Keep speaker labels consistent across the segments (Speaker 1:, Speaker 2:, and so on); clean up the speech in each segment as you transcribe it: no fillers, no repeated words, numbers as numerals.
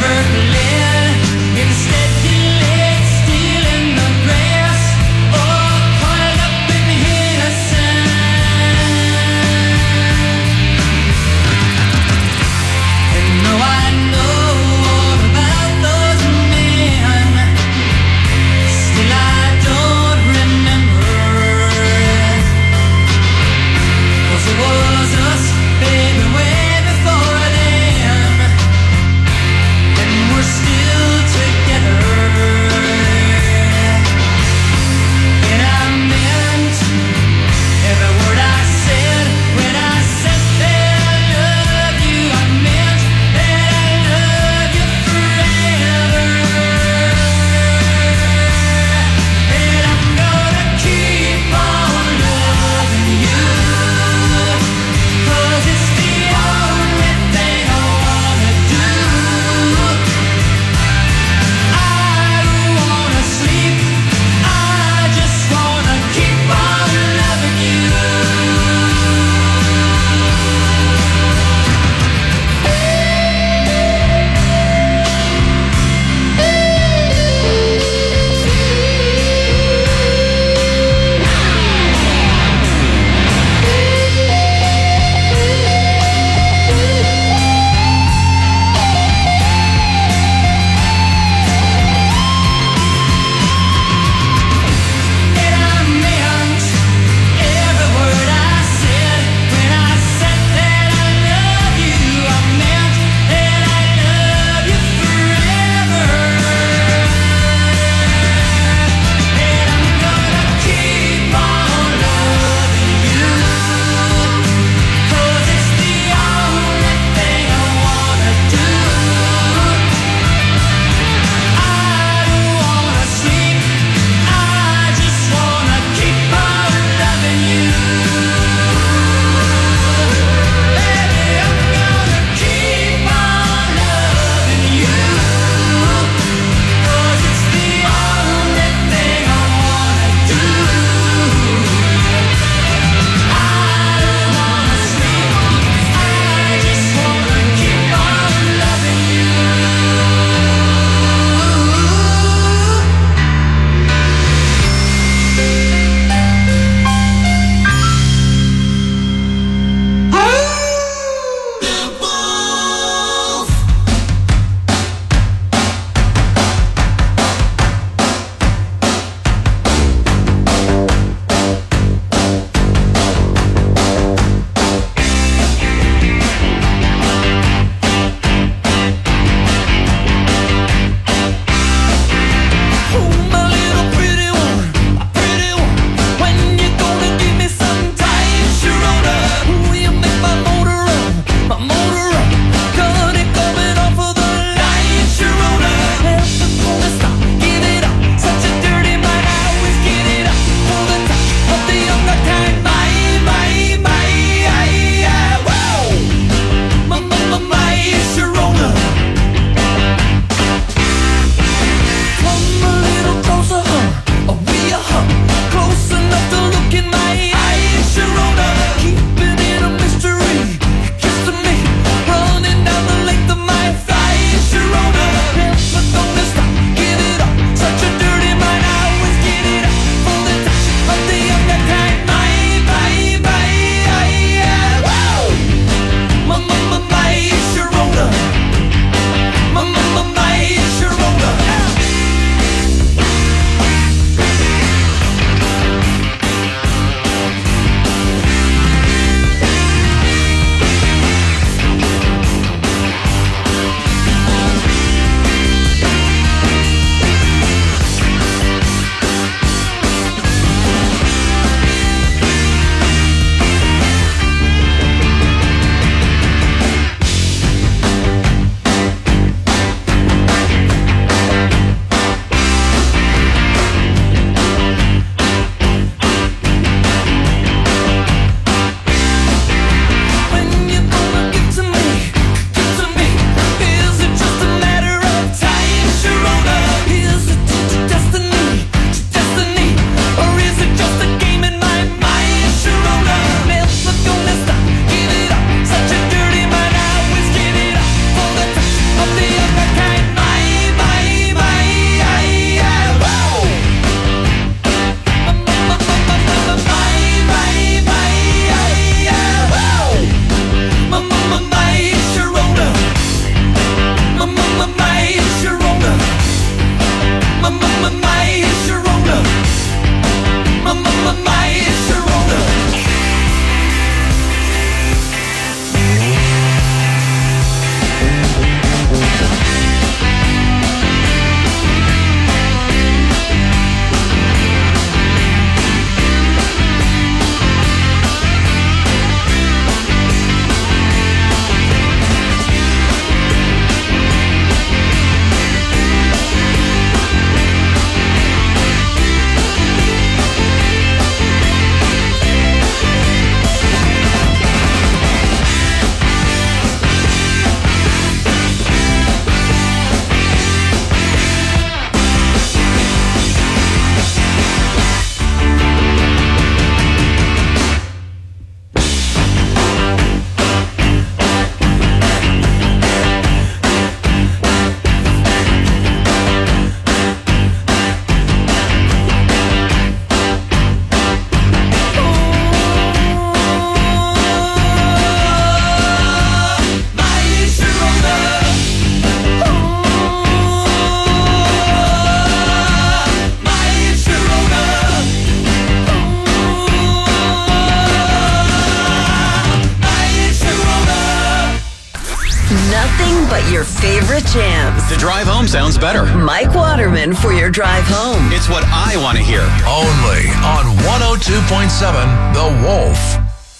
Speaker 1: We're still your favorite jams.
Speaker 2: The drive home sounds better.
Speaker 1: Mike Waterman for your drive home.
Speaker 2: It's what I want to hear.
Speaker 3: Only on 102.7 The Wolf.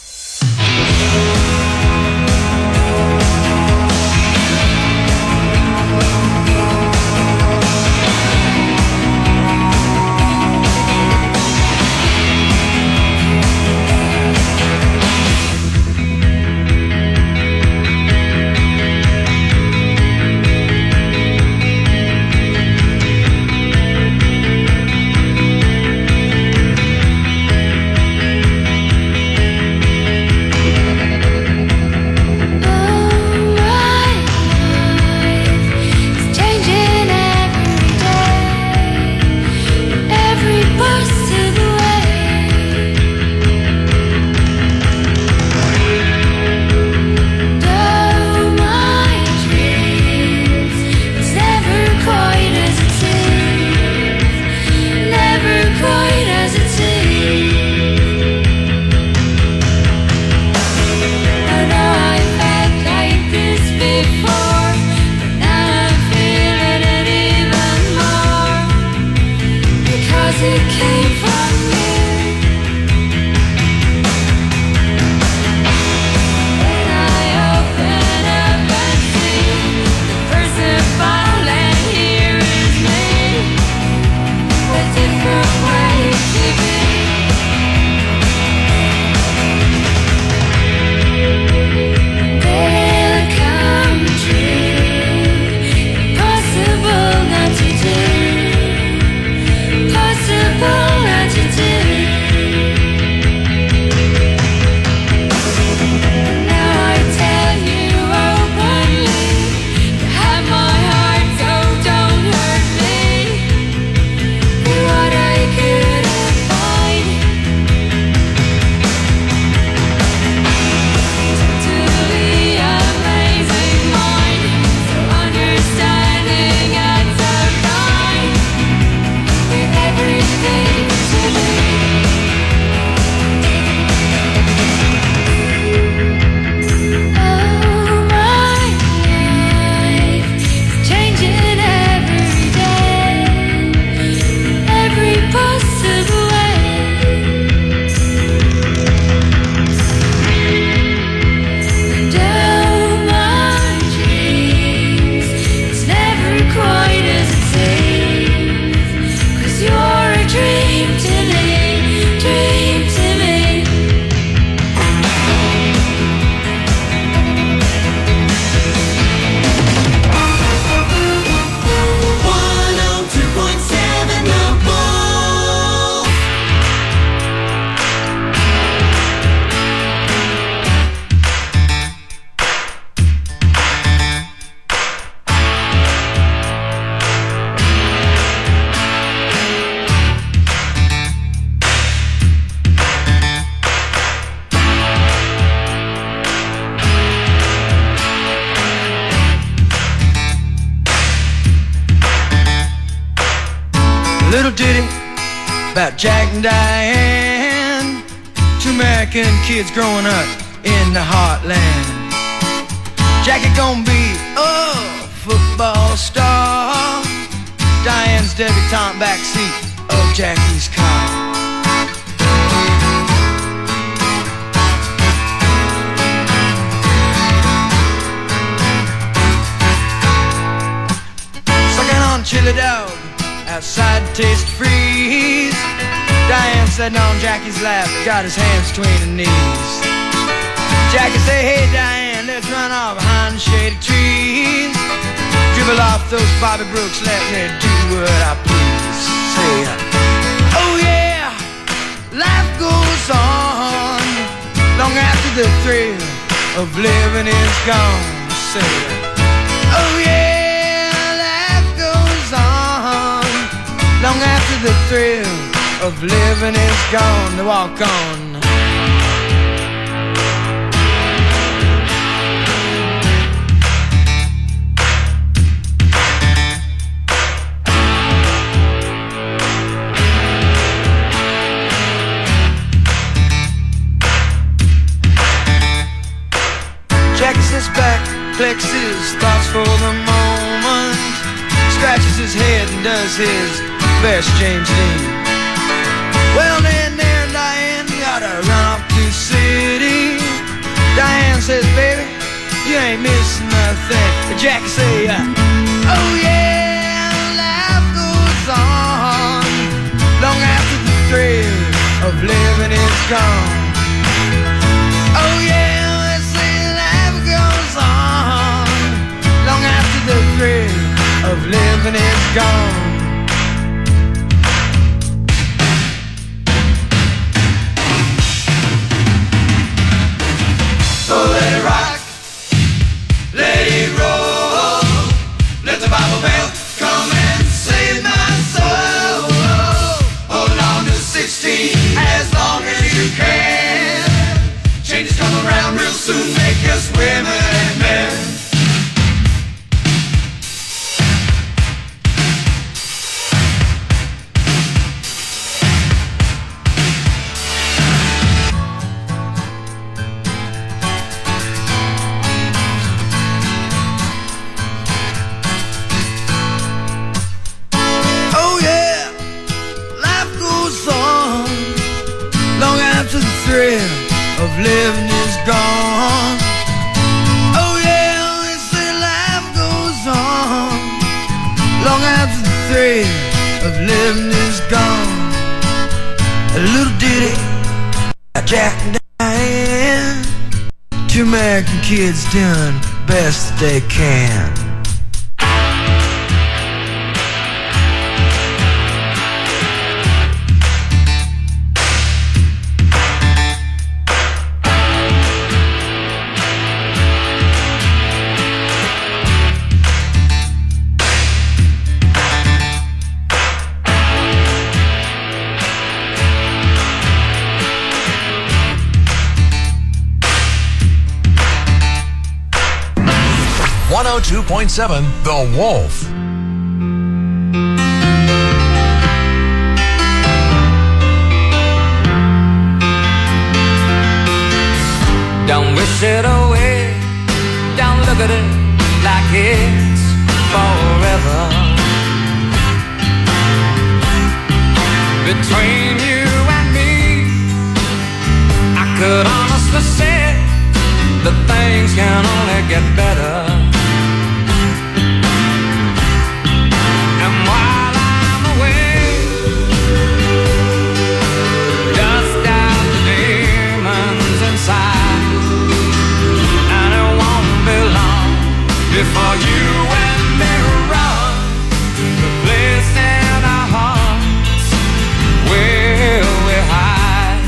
Speaker 4: Little ditty about Jack and Diane, two American kids growing up in the heartland. Jackie gonna be a football star, Diane's debutante backseat of Jackie's car. Sucking on chili dog outside Taste Freeze, Diane sitting on Jackie's lap, got his hands between her knees. Jackie say, hey Diane, let's run off behind the shady trees, dribble off those Bobby Brooks, let me do what I please. Say, oh yeah, life goes on long after the thrill of living is gone. Say, oh yeah, long after the thrill of living is gone. To walk on. Jackie sits back, collects his thoughts for the does his best James Dean. Well, then there Diane gotta run up to the city. Diane says, baby, you ain't missing nothing. Jackie say, oh yeah, life goes on long after the thrill of living is gone. Oh yeah, they say life goes on long after the thrill of living is gone. So let it rock, let it roll, let the Bible belt come and save my soul. Hold on to 16 as long as you can. Changes come around real soon, make us women and men. Of living is gone. Oh yeah, they say life goes on long after the thrill of living is gone. A little ditty by Jack and Diane. Two American kids doing the best they can.
Speaker 3: .7 The Wolf.
Speaker 5: Don't wish it away, don't look at it like it's forever. Between you and me, I could honestly say that things can only get better. Before you and me run the place in our hearts where we hide.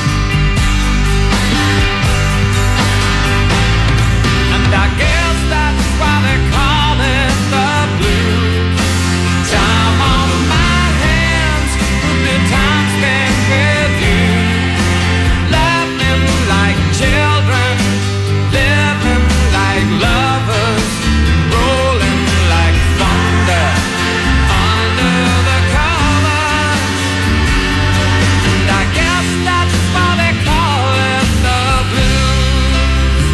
Speaker 5: And I guess that's why they call it the blues. Time on my hands would be time spent with you, laughing like children, living like lovers, rolling like thunder under the covers. And I guess that's why they call it the blues.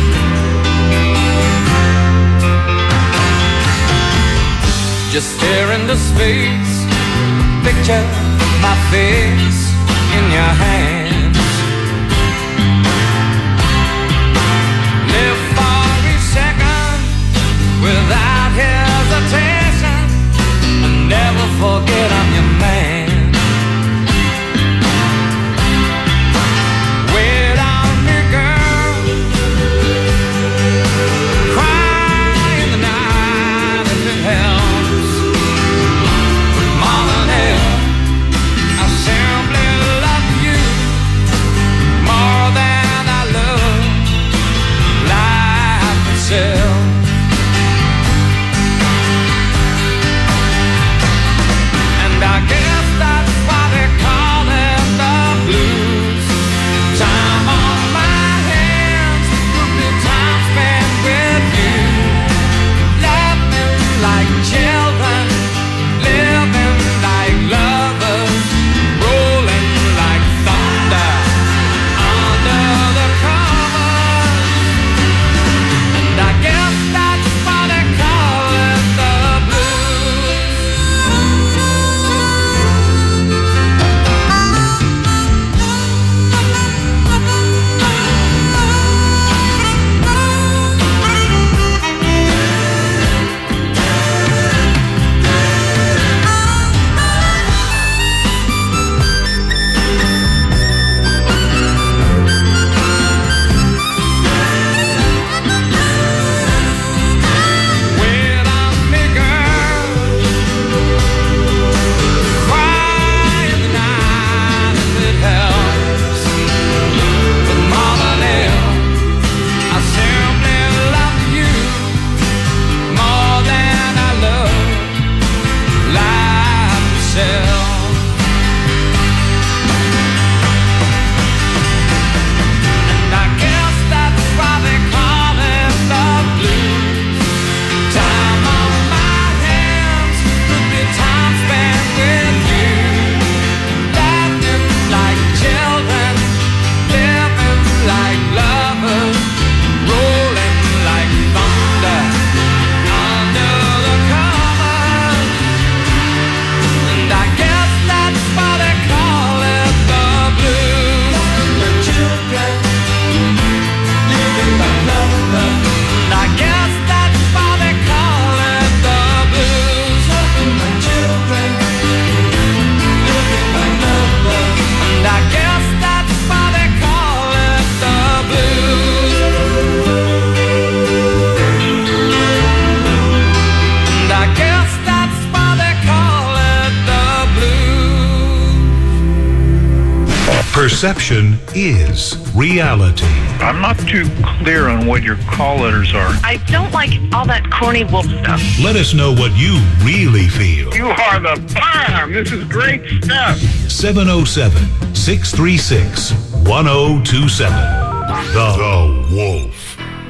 Speaker 5: Just stare into space, picture my face in your hands. Live for each second without hesitation, and never forget I'm your man. Wait on me, girl, cry in the night if it helps. More than ever, I simply love you
Speaker 6: Perception is reality.
Speaker 7: I'm not too clear on what your call letters are.
Speaker 8: I don't like all that corny wolf stuff.
Speaker 6: Let us know what you really feel.
Speaker 7: You are the bomb. This is great stuff.
Speaker 6: 707-636-1027. The Wolf.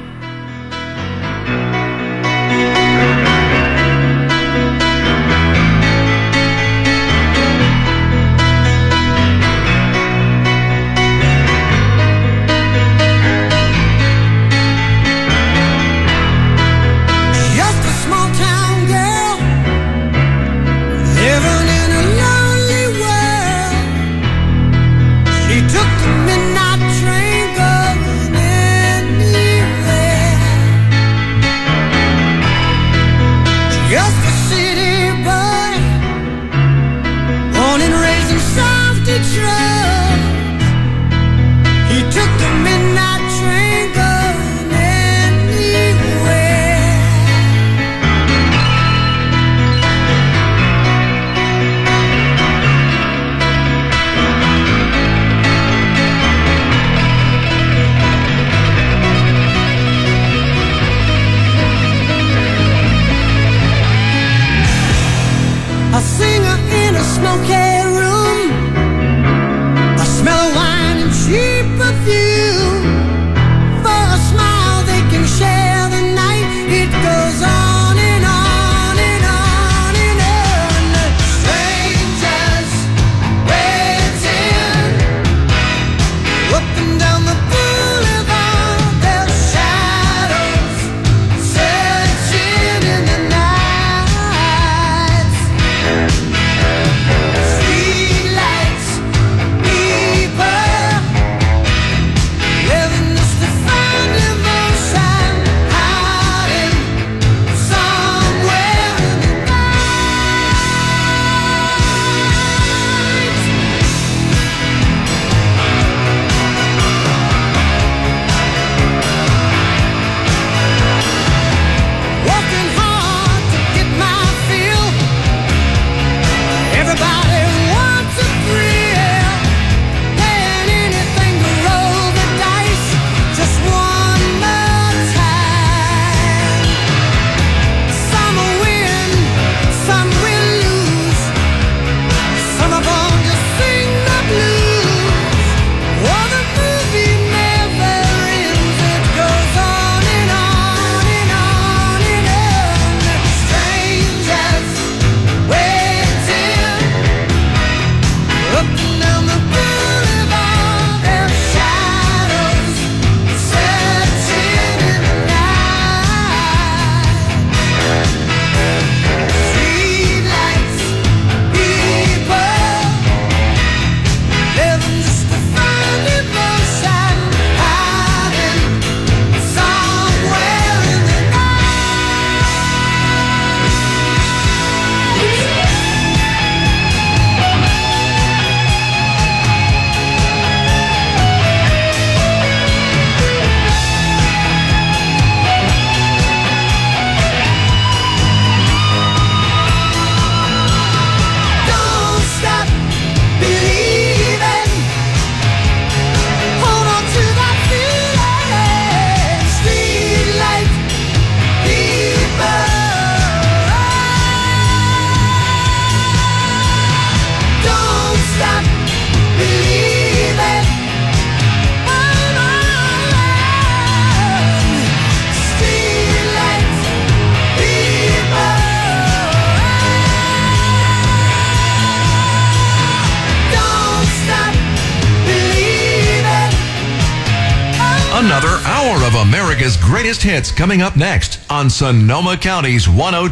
Speaker 9: Another hour of America's greatest hits coming up next on Sonoma County's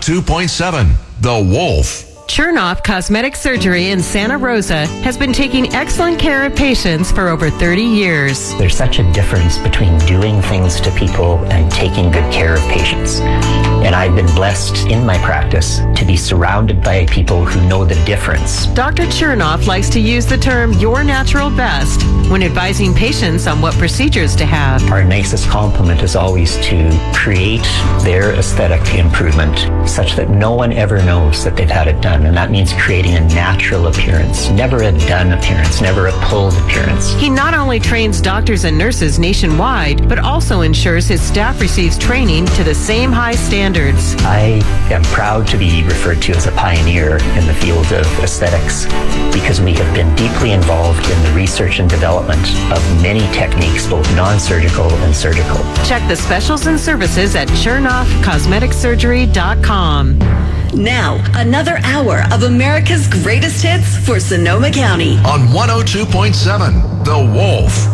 Speaker 9: 102.7, The Wolf.
Speaker 10: Chernoff Cosmetic Surgery in Santa Rosa has been taking excellent care of patients for over 30 years.
Speaker 11: There's such a difference between doing things to people and taking good care of patients. And I've been blessed in my practice to be surrounded by people who know the difference.
Speaker 10: Dr. Chernoff likes to use the term your natural best when advising patients on what procedures to have.
Speaker 11: Our nicest compliment is always to create their aesthetic improvement such that no one ever knows that they've had it done. done, and that means creating a natural appearance, never a done appearance, never a pulled appearance.
Speaker 10: He not only trains doctors and nurses nationwide, but also ensures his staff receives training to the same high standards.
Speaker 11: I am proud to be referred to as a pioneer in the field of aesthetics because we have been deeply involved in the research and development of many techniques, both non-surgical and surgical.
Speaker 10: Check the specials and services at ChernoffCosmeticSurgery.com.
Speaker 1: Now, another hour of America's greatest hits for Sonoma County.
Speaker 9: On 102.7, The Wolf.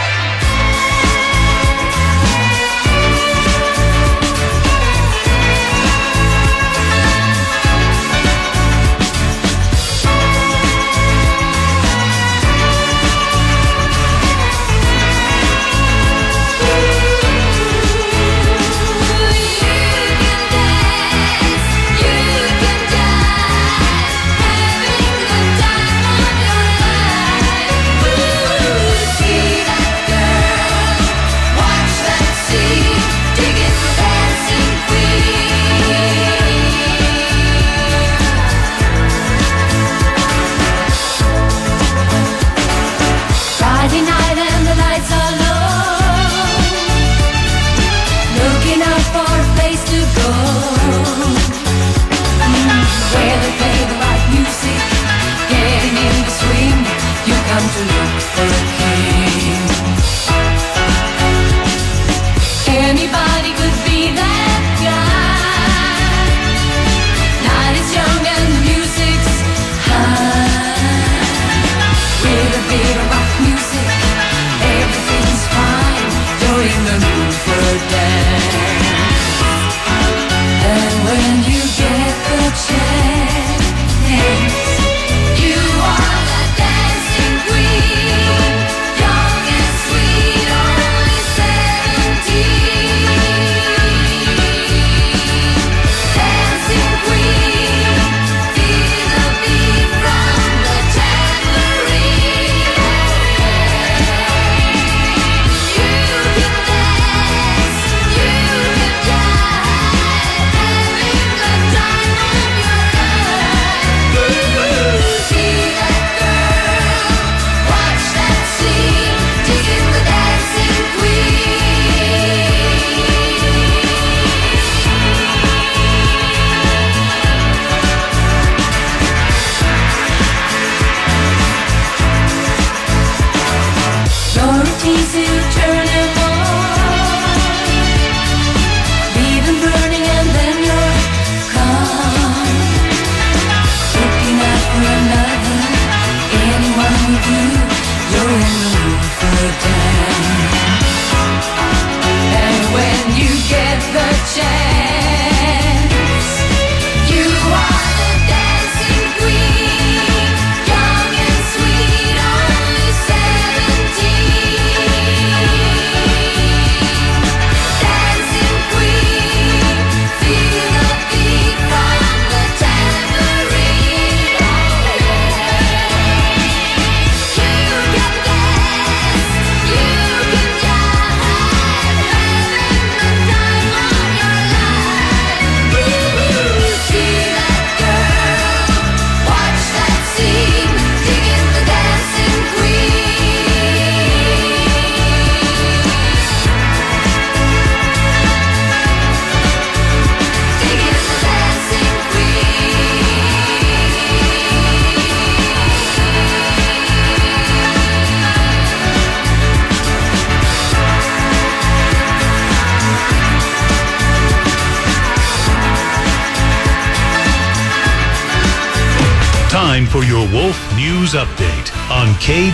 Speaker 6: Time for your Wolf News Update on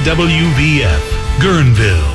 Speaker 6: KWVF, Guerneville.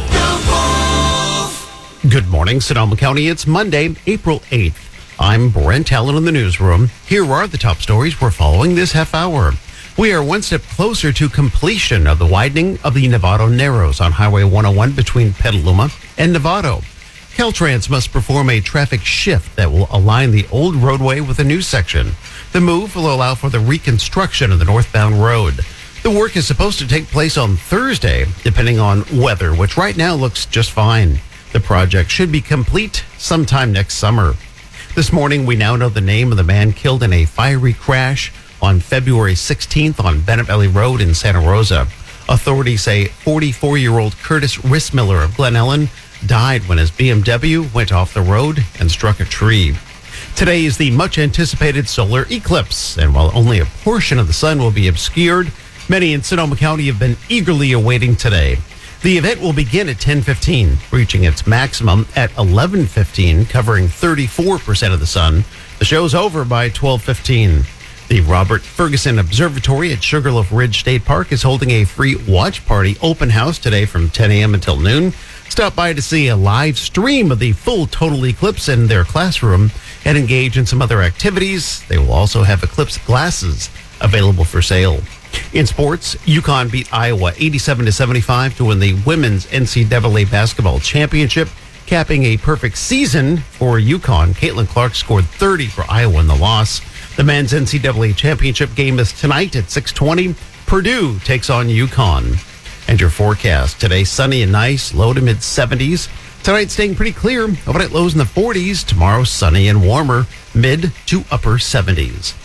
Speaker 12: Good morning, Sonoma County. It's Monday, April 8th. I'm Brent Allen in the newsroom. Here are the top stories we're following this half hour. We are one step closer to completion of the widening of the Novato Narrows on Highway 101 between Petaluma and Novato. Caltrans must perform a traffic shift that will align the old roadway with a new section. The move will allow for the reconstruction of the northbound road. The work is supposed to take place on Thursday, depending on weather, which right now looks just fine. The project should be complete sometime next summer. This morning, we now know the name of the man killed in a fiery crash on February 16th on Bennett Valley Road in Santa Rosa. Authorities say 44-year-old Curtis Rissmiller of Glen Ellen died when his BMW went off the road and struck a tree. Today is the much-anticipated solar eclipse, and while only a portion of the sun will be obscured, many in Sonoma County have been eagerly awaiting today. The event will begin at 10:15, reaching its maximum at 11:15, covering 34% of the sun. The show's over by 12:15. The Robert Ferguson Observatory at Sugarloaf Ridge State Park is holding a free watch party open house today from 10 a.m. until noon. Stop by to see a live stream of the full total eclipse in their classroom and engage in some other activities. They will also have eclipse glasses available for sale. In sports, UConn beat Iowa 87-75 to win the women's NCAA basketball championship, capping a perfect season for UConn. Caitlin Clark scored 30 for Iowa in the loss. The men's NCAA championship game is tonight at 6:20. Purdue takes on UConn. And your forecast today: sunny and nice, low to mid 70s. Tonight staying pretty clear, overnight lows in the 40s. Tomorrow sunny and warmer, mid to upper 70s.